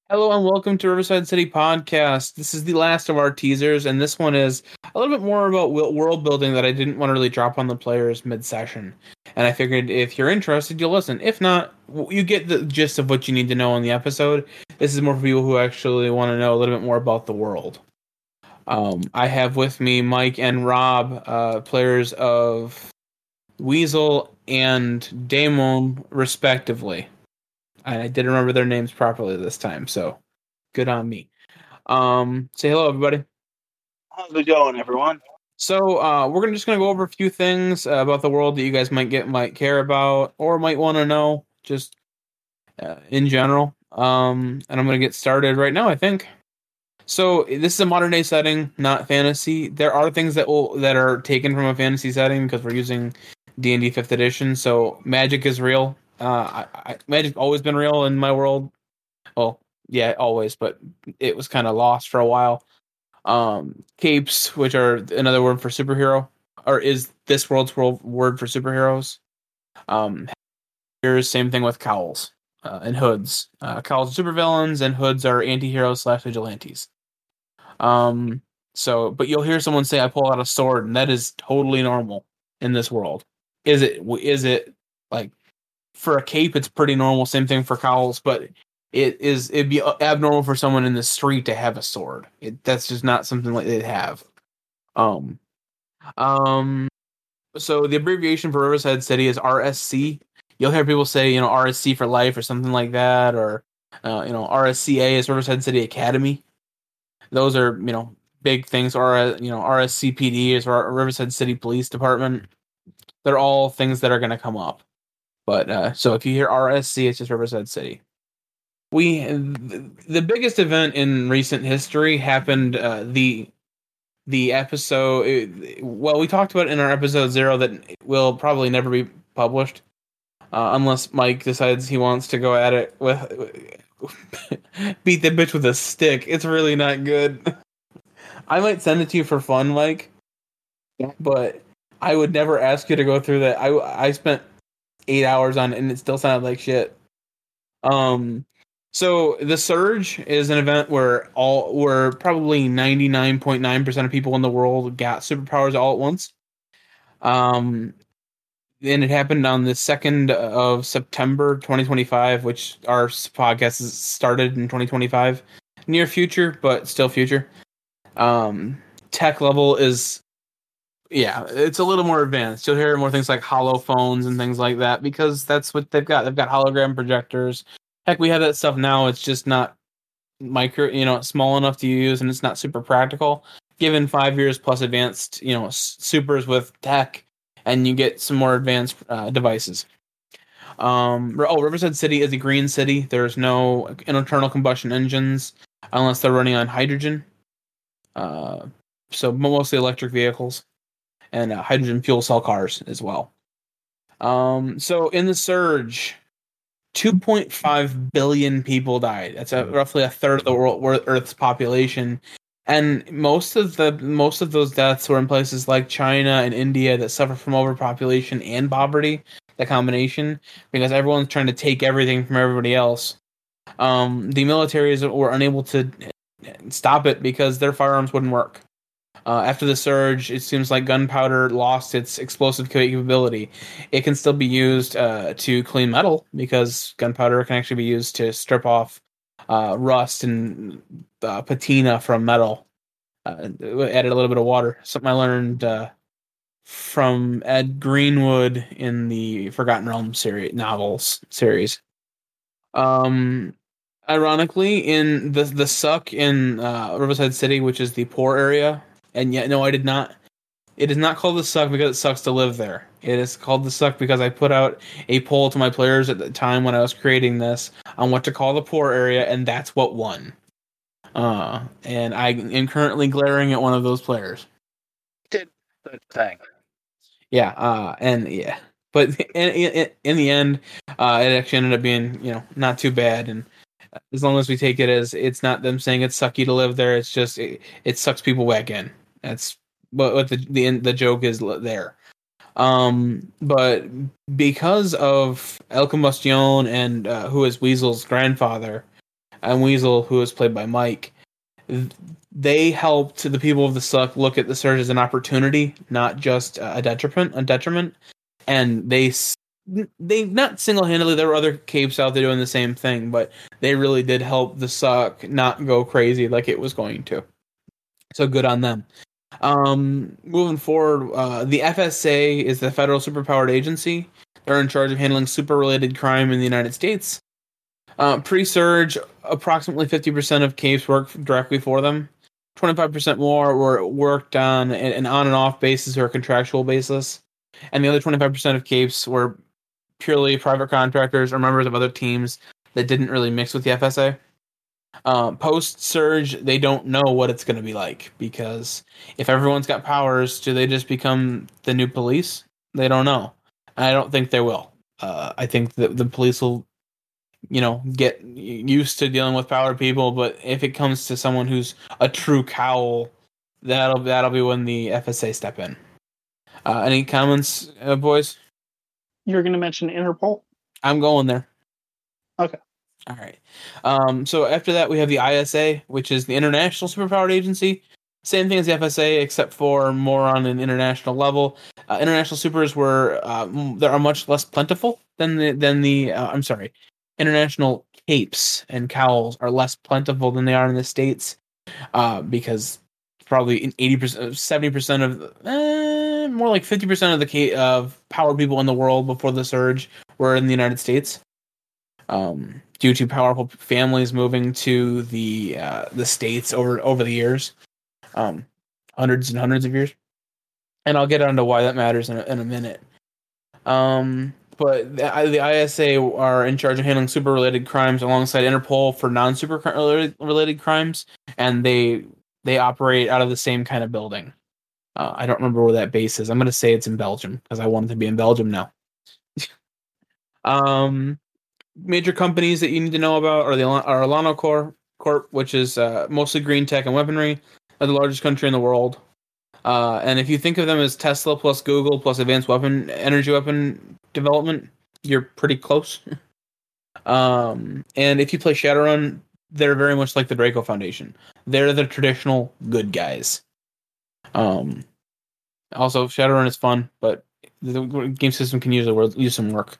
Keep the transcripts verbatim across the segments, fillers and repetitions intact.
Hello and welcome to Riverside City Podcast. This is the last of our teasers, and this one is a little bit more about world building that I didn't want to really drop on the players mid-session. And I figured if you're interested, you'll listen. If not, you get the gist of what you need to know on the episode. This is more for people who actually want to know a little bit more about the world. Um, I have with me Mike and Rob, uh, players of Weasel and Daemon, respectively. I did remember their names properly this time, so good on me. Um, say hello, everybody. How's it going, everyone? So uh, we're gonna just gonna go over a few things uh, about the world that you guys might get, might care about, or might want to know, just uh, in general. Um, and I'm gonna get started right now, I think. So this is a modern day setting, not fantasy. There are things that will that are taken from a fantasy setting because we're using D and D fifth edition. So magic is real. Uh, I, I, magic's always been real in my world. Well, yeah, always, but it was kind of lost for a while. Um, capes, which are another word for superhero, or is this world's world word for superheroes. Um, here's same thing with cowls uh, and hoods. Uh, cowls are supervillains, and hoods are anti-heroes slash vigilantes. Um, so, but you'll hear someone say, "I pull out a sword," and that is totally normal in this world. Is it? Is it like? For a cape, it's pretty normal. Same thing for cowls, but it is it'd be abnormal for someone in the street to have a sword. It, that's just not something like they'd have. Um, um. So the abbreviation for Riverside City is R S C. You'll hear people say, you know, R S C for life or something like that, or uh, you know, R S C A is Riverside City Academy. Those are, you know, big things. Or you know, R S C P D is Riverside City Police Department. They're all things that are going to come up. But uh, so if you hear R S C, it's just Riverside City. We the biggest event in recent history happened uh, the the episode. Well, we talked about it in our episode zero that will probably never be published uh, unless Mike decides he wants to go at it with beat the bitch with a stick. It's really not good. I might send it to you for fun, Mike, but I would never ask you to go through that. I I spent eight hours on it and it still sounded like shit. Um, so the Surge is an event where all, where probably ninety-nine point nine percent of people in the world got superpowers all at once. Um, and it happened on the second of September, twenty twenty-five, which our podcast is started in twenty twenty-five, near future, but still future. Um, tech level is, yeah, it's a little more advanced. You'll hear more things like hollow phones and things like that because that's what they've got. They've got hologram projectors. Heck, we have that stuff now. It's just not micro, you know, small enough to use, and it's not super practical. Given five years plus advanced, you know, supers with tech, and you get some more advanced uh, devices. Um, oh, Riverside City is a green city. There's no internal combustion engines unless they're running on hydrogen. Uh, so mostly electric vehicles. And uh, hydrogen fuel cell cars as well. Um, so in the Surge, two point five billion people died. That's a, roughly a third of the world, Earth's population, and most of the most of those deaths were in places like China and India that suffer from overpopulation and poverty, the combination, because everyone's trying to take everything from everybody else. Um, the militaries were unable to stop it because their firearms wouldn't work. Uh, after the Surge, it seems like gunpowder lost its explosive capability. It can still be used uh, to clean metal because gunpowder can actually be used to strip off uh, rust and uh, patina from metal. Uh, added a little bit of water. Something I learned uh, from Ed Greenwood in the Forgotten Realms series novels series. Um, ironically, in the the suck in uh, Riverside City, which is the poor area. And yet, no, I did not. It is not called the Suck because it sucks to live there. It is called the Suck because I put out a poll to my players at the time when I was creating this on what to call the poor area, and that's what won. Uh, and I am currently glaring at one of those players. Did the thing. Yeah, uh, and yeah. But in, in, in the end, uh, it actually ended up being, you know, not too bad. And as long as we take it as it's not them saying it's sucky to live there, it's just it, it sucks people back in. That's what, what the, the the joke is there. Um, but because of El Combustion and uh, who is Weasel's grandfather, and Weasel, who was played by Mike, they helped the people of the Suck look at the surge as an opportunity, not just a detriment. A detriment, and they they not single handedly. There were other capes out there doing the same thing, but they really did help the Suck not go crazy like it was going to. So good on them. Um, moving forward, uh, the F S A is the federal superpowered agency. They're in charge of handling super-related crime in the United States. Uh, pre-surge, approximately fifty percent of capes work directly for them. twenty-five percent more were worked on an on and off basis or a contractual basis. And the other twenty-five percent of capes were purely private contractors or members of other teams that didn't really mix with the F S A. Uh, Post-surge, they don't know what it's going to be like, because if everyone's got powers, do they just become the new police? They don't know. I don't think they will. Uh, I think that the police will, you know, get used to dealing with powered people, but if it comes to someone who's a true cowl, that'll that'll be when the F S A step in. Uh, any comments, uh, boys? You're going to mention Interpol? I'm going there. Okay. All right. Um, so after that, we have the I S A, which is the International Superpowered Agency. Same thing as the F S A, except for more on an international level. Uh, international supers were uh, they are much less plentiful than the than the. Uh, I'm sorry, international capes and cowls are less plentiful than they are in the States, uh, because probably eighty percent, seventy percent of, eh, more like fifty percent of the ca- of powered people in the world before the surge were in the United States. Um, due to powerful families moving to the uh, the States over over the years, um, hundreds and hundreds of years, and I'll get onto why that matters in a, in a minute. Um, but the, the I S A are in charge of handling super related crimes alongside Interpol for non super related, related crimes, and they they operate out of the same kind of building. Uh, I don't remember where that base is. I'm going to say it's in Belgium because I want it to be in Belgium now. um. Major companies that you need to know about are the are Alano Corp, Corp, which is uh, mostly green tech and weaponry. They're the largest country in the world. Uh, and if you think of them as Tesla plus Google plus advanced weapon energy weapon development, you're pretty close. um, and if you play Shadowrun, they're very much like the Draco Foundation. They're the traditional good guys. Um, also, Shadowrun is fun, but the game system can usually use some work.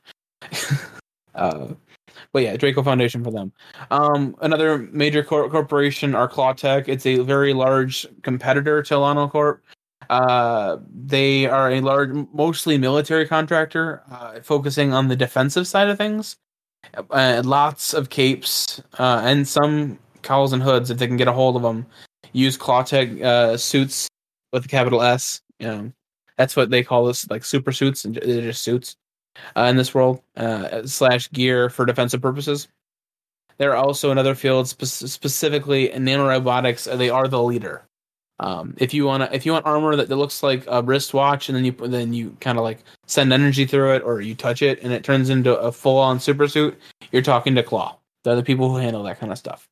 Uh, but yeah, Draco Foundation for them. Um, another major cor- corporation are Clawtech. It's a very large competitor to Alano Corp. Uh, they are a large, mostly military contractor, uh, focusing on the defensive side of things. Uh, lots of capes uh, and some cowls and hoods, if they can get a hold of them, use Clawtech uh, suits with a capital S. You know, that's what they call this, like super suits, and they're just suits. Uh, in this world, uh, slash gear for defensive purposes. They're also in other fields, spe- specifically in nanorobotics. They are the leader. Um, if you want if you want armor that, that looks like a wristwatch, and then you then you kind of like send energy through it, or you touch it and it turns into a full on super suit, you're talking to Claw. They're the people who handle that kind of stuff.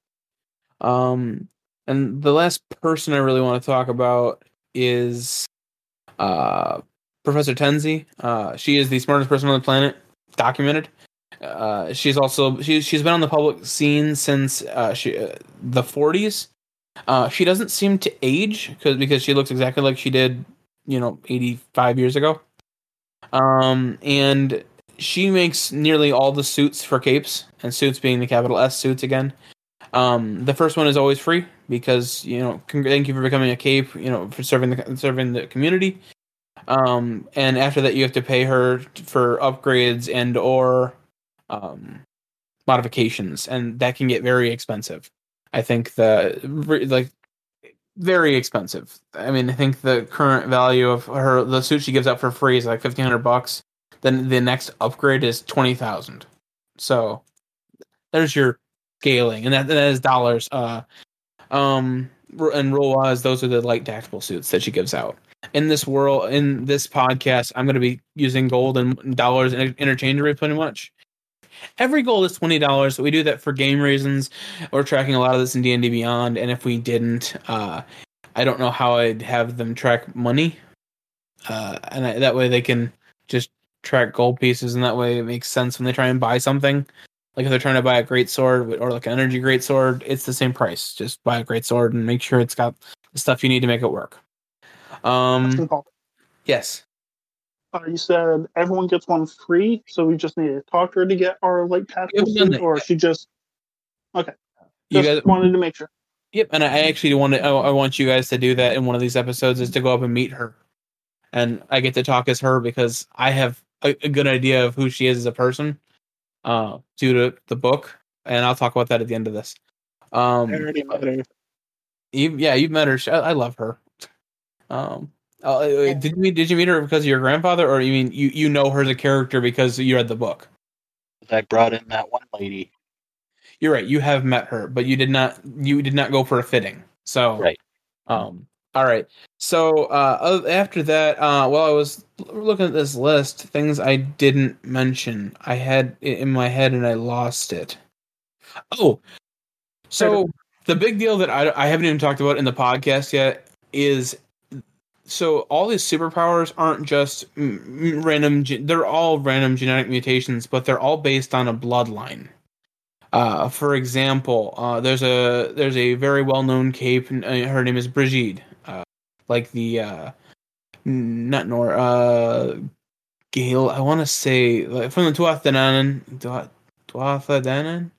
Um, and the last person I really want to talk about is uh. Professor Tenzi. Uh, she is the smartest person on the planet, documented. Uh, she's also she, she's been on the public scene since uh, she, uh, the forties. Uh, she doesn't seem to age because because she looks exactly like she did, you know, eighty-five years ago. Um, and she makes nearly all the suits for capes, and suits being the capital S suits again. Um, the first one is always free because, you know, thank you for becoming a cape, you know, for serving the serving the community. Um, and after that, you have to pay her for upgrades and or um, modifications, and that can get very expensive. I think the like very expensive. I mean, I think the current value of her the suit she gives out for free is like fifteen hundred bucks. Then the next upgrade is twenty thousand. So there's your scaling, and that that is dollars. Uh, um, and rule-wise, those are the light tactical suits that she gives out. In this world, in this podcast, I'm going to be using gold and dollars interchangeably pretty much. Every gold is twenty dollars. So we do that for game reasons. We're tracking a lot of this in D and D Beyond, and if we didn't, uh, I don't know how I'd have them track money. Uh, and I, that way they can just track gold pieces, and that way it makes sense when they try and buy something. Like if they're trying to buy a great sword or like an energy great sword, it's the same price. Just buy a great sword and make sure it's got the stuff you need to make it work. Um, Paul. yes. Uh, you said everyone gets one free, so we just need to talk to her to get our light We tactical haven't done suit, that or yet. she just okay. You Just guys, wanted to make sure. yep. And I actually wanted, I, I want you guys to do that in one of these episodes, is to go up and meet her, and I get to talk as her because I have a, a good idea of who she is as a person, uh, due to the book, and I'll talk about that at the end of this. Um, I already met her. You, yeah, you've met her. She, I, I love her. Um, uh, did you meet, did you meet her because of your grandfather, or you mean you, you know her as a character because you read the book? I brought in that one lady. You're right. You have met her, but you did not. You did not go for a fitting. So, Right. um, all right. So uh, after that, uh, while I was looking at this list, things I didn't mention, I had it in my head and I lost it. Oh, so the big deal that I, I haven't even talked about in the podcast yet is, so all these superpowers aren't just random, they're all random genetic mutations, but they're all based on a bloodline. Uh, for example, uh, there's a there's a very well-known cape, uh, her name is Brigitte, uh, like the, uh, not Nor, uh, Gale, I want to say, like, from the Tuatha De Danann, Tuatha De Danann?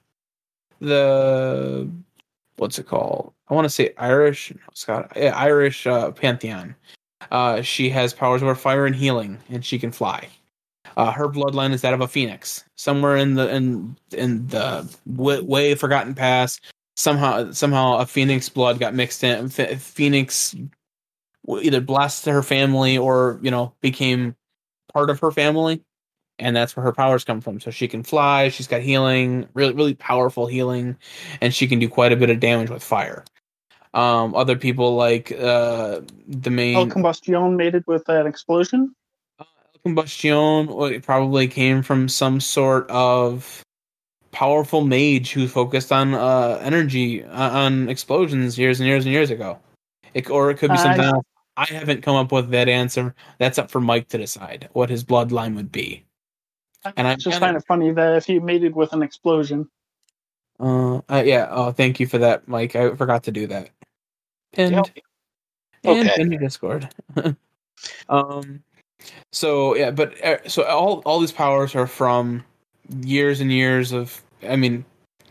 The, what's it called? I want to say Irish, Scott, yeah, Irish uh, pantheon. Uh, she has powers over fire and healing, and she can fly. Uh, her bloodline is that of a phoenix. Somewhere in the in in the way, way forgotten past, somehow somehow a phoenix blood got mixed in. Phoenix either blessed her family or, you know, became part of her family, and that's where her powers come from. So she can fly. She's got healing, really really powerful healing, and she can do quite a bit of damage with fire. Um, other people like uh, the main El Combustion mated with that explosion. Uh, El Combustion well, probably came from some sort of powerful mage who focused on uh, energy, uh, on explosions years and years and years ago. It, or it could be something I, else. I haven't come up with that answer. That's up for Mike to decide what his bloodline would be. And I just find it funny that if he mated with an explosion. Uh, uh, yeah. Oh, thank you for that, Mike. I forgot to do that. Pinned. Yep. And Okay. pinned to Discord. um. So yeah, but uh, so all all these powers are from years and years of, I mean,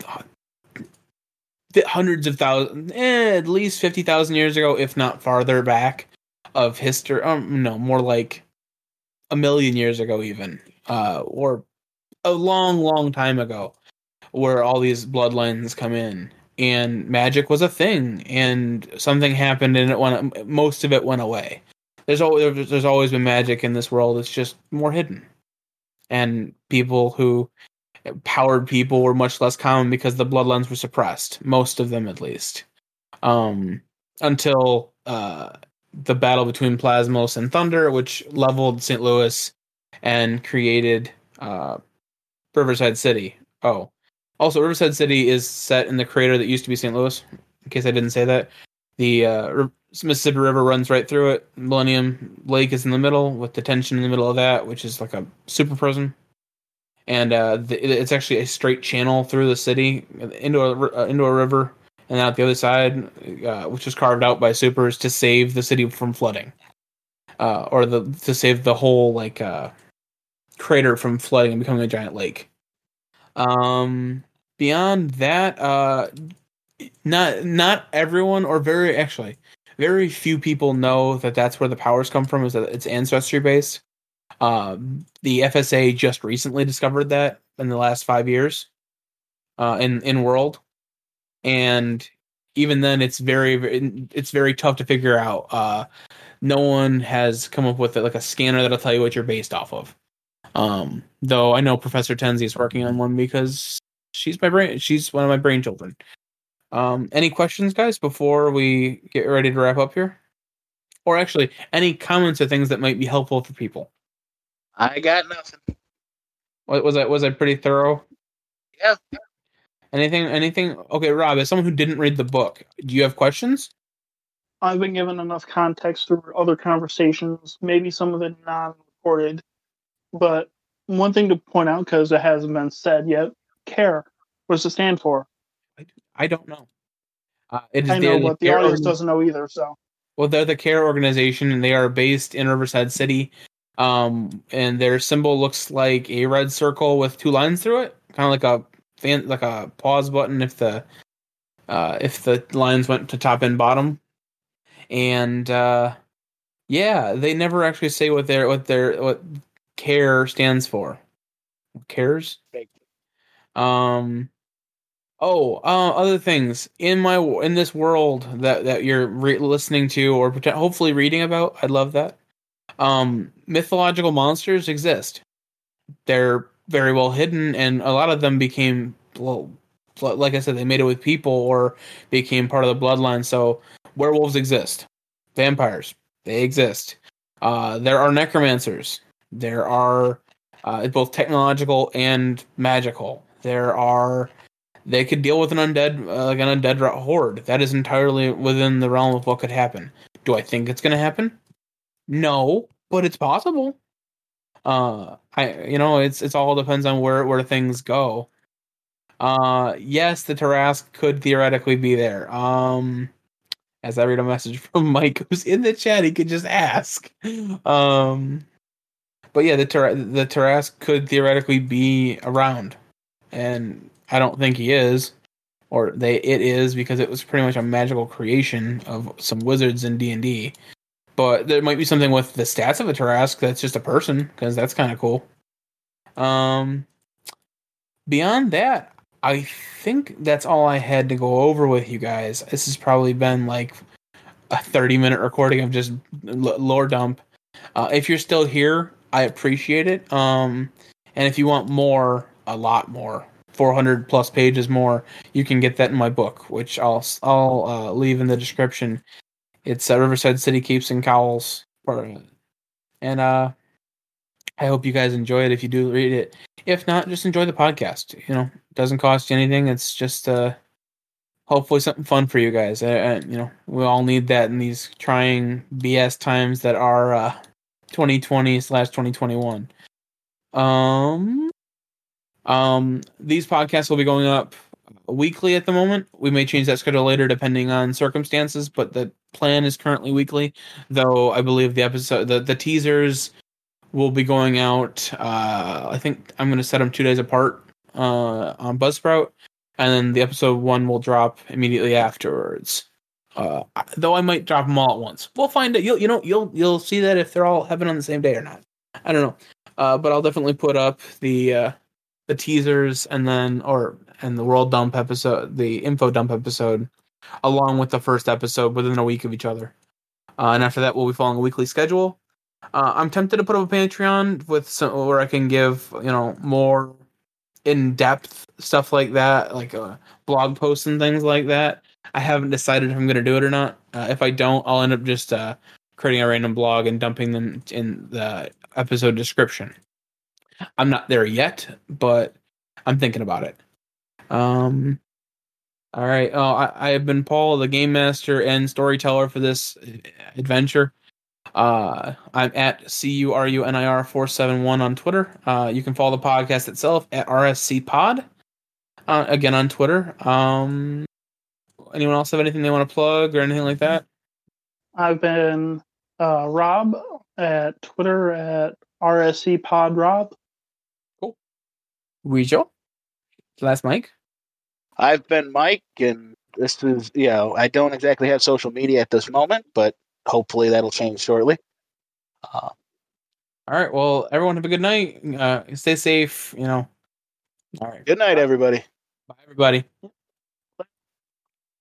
hundreds of thousands, eh, at least fifty thousand years ago, if not farther back, of history. Um, no, more like a million years ago, even, uh, or a long, long time ago, where all these bloodlines come in, and magic was a thing, and something happened, and it went. Most of it went away. There's always there's always been magic in this world. It's just more hidden, and people who powered people were much less common because the bloodlines were suppressed, most of them at least, um, until uh, the battle between Plasmos and Thunder, which leveled Saint Louis and created uh, Riverside City. Oh, also Riverside City is set in the crater that used to be Saint Louis. In case I didn't say that, the uh, Mississippi River runs right through it. Millennium Lake is in the middle, with detention in the middle of that, which is like a super prison. And uh, the, it's actually a straight channel through the city into a uh, into a river, and out the other side, uh, which was carved out by supers to save the city from flooding, uh, or the to save the whole like uh, crater from flooding and becoming a giant lake. Um, beyond that, uh, not not everyone, or very actually very few people know that that's where the powers come from. Is that it's ancestry based. Um, the F S A just recently discovered that in the last five years, uh, in in world, and even then, it's very, very it's very tough to figure out. Uh, no one has come up with like a scanner that'll tell you what you're based off of. Um, though I know Professor Tenzi is working on one because she's my brain. She's one of my brain children. Um, any questions, guys, before we get ready to wrap up here? Or actually, any comments or things that might be helpful for people? I got nothing. What was I was I pretty thorough? Yeah. Anything anything okay, Rob, as someone who didn't read the book, do you have questions? I've been given enough context through other conversations, maybe some of it non-recorded. But one thing to point out, because it hasn't been said yet, CARE? What does it stand for? I, I don't know. Uh, it is I know, the, but the CARE audience organ- doesn't know either. So Well, they're the CARE organization, and they are based in Riverside City. Um, and their symbol looks like a red circle with two lines through it, kind of like a fan, like a pause button if the uh, if the lines went to top and bottom. And uh, yeah, they never actually say what their what their what CARE stands for. CARES. Um. Oh, uh, other things in my in this world that that you're re- listening to or pretend, hopefully reading about. I'd love that. Um, mythological monsters exist. They're very well hidden, and a lot of them became well, like I said, they made it with people or became part of the bloodline. So werewolves exist, vampires they exist. Uh, there are necromancers. There are uh, both technological and magical. There are they could deal with an undead, uh, like an undead horde. That is entirely within the realm of what could happen. Do I think it's going to happen? No, but it's possible. Uh, I, you know, it's it's all depends on where where things go. Uh, yes, the Tarask could theoretically be there. Um, as I read a message from Mike, who's in the chat, he could just ask. Um, but yeah, the Tar- the Tarask could theoretically be around, and I don't think he is. Or they it is because it was pretty much a magical creation of some wizards in D and D. But there might be something with the stats of a Tarask that's just a person, because that's kind of cool. Um, beyond that, I think that's all I had to go over with you guys. This has probably been like a thirty minute recording of just l- lore dump. Uh, if you're still here, I appreciate it. Um, and if you want more, a lot more, four hundred plus pages more, you can get that in my book, which I'll I'll uh, leave in the description. It's uh, Riverside City Capes and Cowls, and uh, I hope you guys enjoy it. If you do read it, if not, just enjoy the podcast. You know, it doesn't cost you anything. It's just uh, hopefully something fun for you guys. Uh, you know, we all need that in these trying B S times that are uh, twenty twenty slash twenty twenty-one. Um, um, these podcasts will be going up weekly at the moment. We may change that schedule later depending on circumstances, but the plan is currently weekly. Though I believe the episode, the, the teasers will be going out. Uh, I think I'm going to set them two days apart uh, on Buzzsprout, and then the episode one will drop immediately afterwards. Uh, though I might drop them all at once. We'll find it. You'll you know you'll you'll see that if they're all happening on the same day or not. I don't know, uh, but I'll definitely put up the uh, the teasers and then or and the world dump episode, the info dump episode, along with the first episode within a week of each other. Uh, and after that, we'll be following a weekly schedule. Uh, I'm tempted to put up a Patreon with some where I can give you know more in depth stuff like that, like uh, blog posts and things like that. I haven't decided if I'm going to do it or not. Uh, if I don't, I'll end up just uh, creating a random blog and dumping them in the episode description. I'm not there yet, but I'm thinking about it. Um. All right. Oh, I, I have been Paul, the game master and storyteller for this adventure. Uh, I'm at C U R U N I R four seven one on Twitter. Uh, you can follow the podcast itself at R S C Pod. Uh, again on Twitter. Um, anyone else have anything they want to plug or anything like that? I've been uh, Rob at Twitter at R S C Pod Rob. Cool. Rijo? Last Mike? I've been Mike, and this is, you know, I don't exactly have social media at this moment, but hopefully that'll change shortly. Uh, All right. Well, everyone have a good night. Uh, stay safe. You know. All right. good night, everybody. Bye, everybody.